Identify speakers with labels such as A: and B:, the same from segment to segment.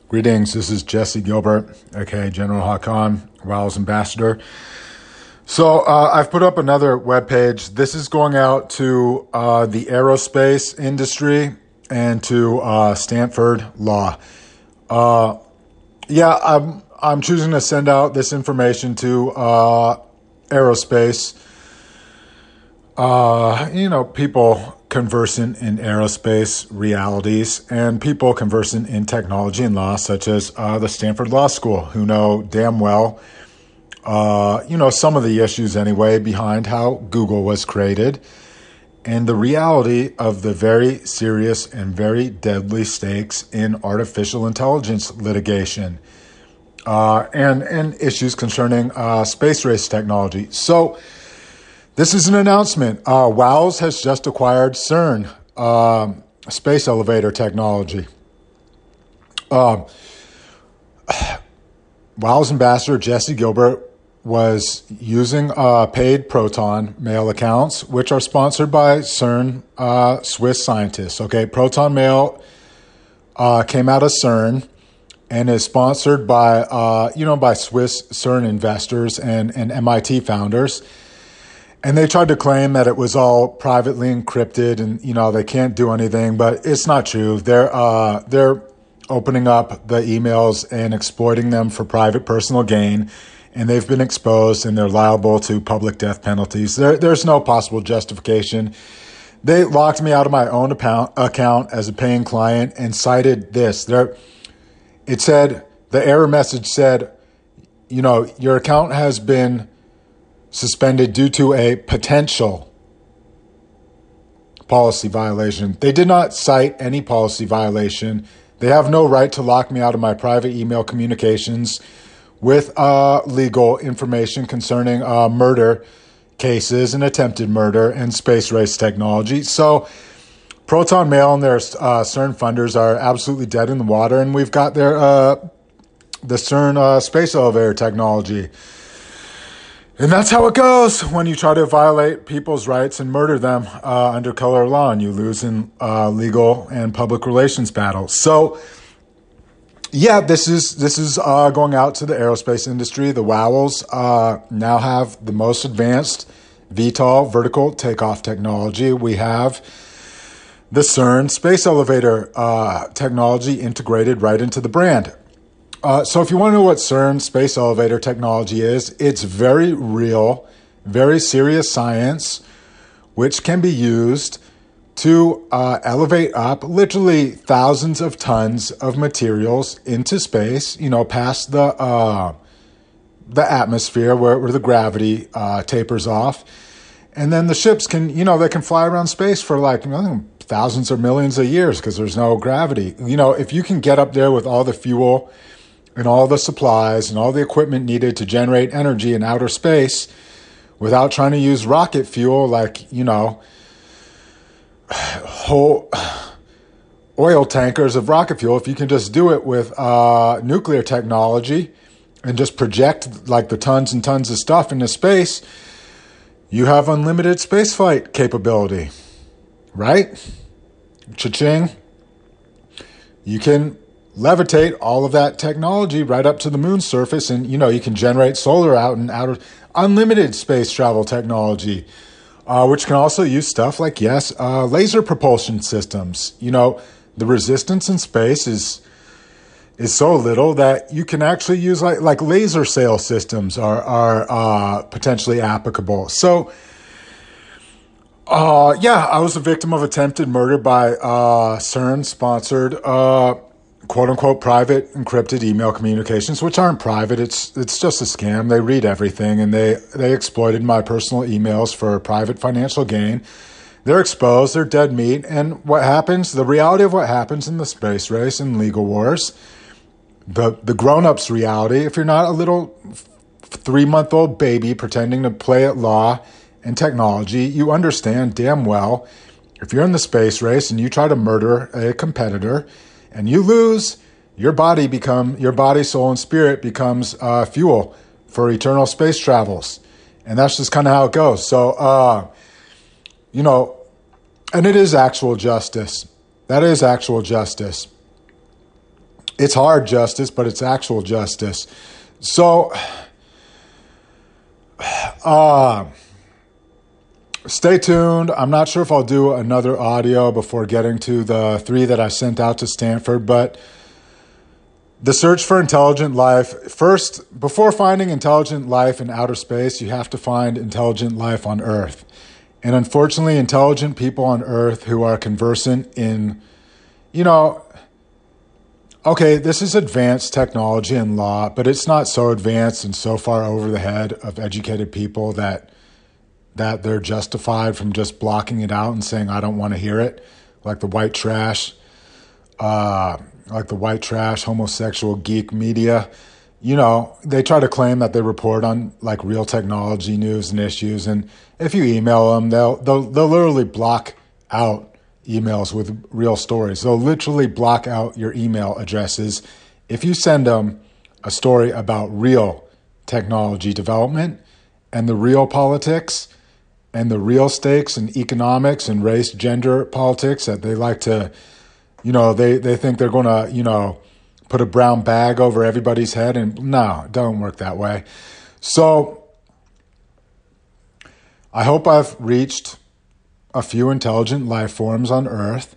A: Greetings, this is Jesse Gilbert, aka General Hakan, WOW's ambassador. So I've put up another webpage. This is going out to the aerospace industry and to Stanford Law. I'm choosing to send out this information to aerospace. People conversant in aerospace realities and people conversant in technology and law, such as the Stanford Law School, who know damn well, some of the issues anyway behind how Google was created and the reality of the very serious and very deadly stakes in artificial intelligence litigation and issues concerning space race technology. So, this is an announcement. WOWs has just acquired CERN, space elevator technology. WOW's ambassador, Jesse Gilbert, was using paid Proton Mail accounts, which are sponsored by CERN Swiss scientists. Okay, Proton Mail came out of CERN and is sponsored by, by Swiss CERN investors and MIT founders. And they tried to claim that it was all privately encrypted and, they can't do anything, but it's not true. They're opening up the emails and exploiting them for private personal gain, and they've been exposed and they're liable to public death penalties. There's no possible justification. They locked me out of my own account as a paying client and cited this. It said, the error message said, your account has been suspended due to a potential policy violation. They did not cite any policy violation. They have no right to lock me out of my private email communications with legal information concerning murder cases and attempted murder and space race technology. So Proton Mail and their CERN funders are absolutely dead in the water, and we've got their the CERN space elevator technology. And that's how it goes when you try to violate people's rights and murder them under color of law, and you lose in legal and public relations battles. So, this is going out to the aerospace industry. The WOWs now have the most advanced VTOL vertical takeoff technology. We have the CERN space elevator technology integrated right into the brand. So if you want to know what CERN space elevator technology is, it's very real, very serious science, which can be used to elevate up literally thousands of tons of materials into space, past the atmosphere where the gravity tapers off. And then the ships can, they can fly around space for thousands or millions of years because there's no gravity. If you can get up there with all the fuel and all the supplies and all the equipment needed to generate energy in outer space without trying to use rocket fuel whole oil tankers of rocket fuel. If you can just do it with nuclear technology and just project the tons and tons of stuff into space, you have unlimited spaceflight capability, right? Cha-ching. You can levitate all of that technology right up to the moon's surface, and you can generate solar out and outer unlimited space travel technology, which can also use stuff like laser propulsion systems. The resistance in space is so little that you can actually use like laser sail systems are potentially applicable. So I was a victim of attempted murder by CERN sponsored quote-unquote private encrypted email communications, which aren't private. It's just a scam. They read everything, and they exploited my personal emails for private financial gain. They're exposed. They're dead meat. And what happens, the reality of what happens in the space race and legal wars, the grown-ups reality, if you're not a little 3-month-old baby pretending to play at law and technology, you understand damn well if you're in the space race and you try to murder a competitor and you lose, your body, soul, and spirit becomes fuel for eternal space travels. And that's just kind of how it goes. So, and it is actual justice. That is actual justice. It's hard justice, but it's actual justice. So, stay tuned. I'm not sure if I'll do another audio before getting to the 3 that I sent out to Stanford, but the search for intelligent life. First, before finding intelligent life in outer space, you have to find intelligent life on Earth. And unfortunately, intelligent people on Earth who are conversant in, okay, this is advanced technology and law, but it's not so advanced and so far over the head of educated people that they're justified from just blocking it out and saying, I don't want to hear it, like the white trash, homosexual geek media. They try to claim that they report on like real technology news and issues, and if you email them, they'll literally block out emails with real stories. They'll literally block out your email addresses if you send them a story about real technology development and the real politics and the real stakes in economics and race, gender politics that they like to, they think they're going to, put a brown bag over everybody's head. And no, it don't work that way. So I hope I've reached a few intelligent life forms on Earth.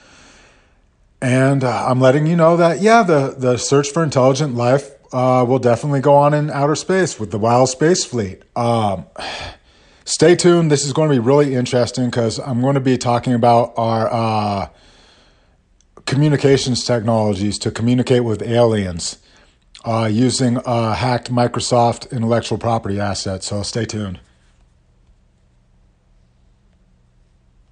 A: And I'm letting you know that, the search for intelligent life will definitely go on in outer space with the Wild Space Fleet. Stay tuned. This is going to be really interesting because I'm going to be talking about our communications technologies to communicate with aliens using hacked Microsoft intellectual property assets. So stay tuned.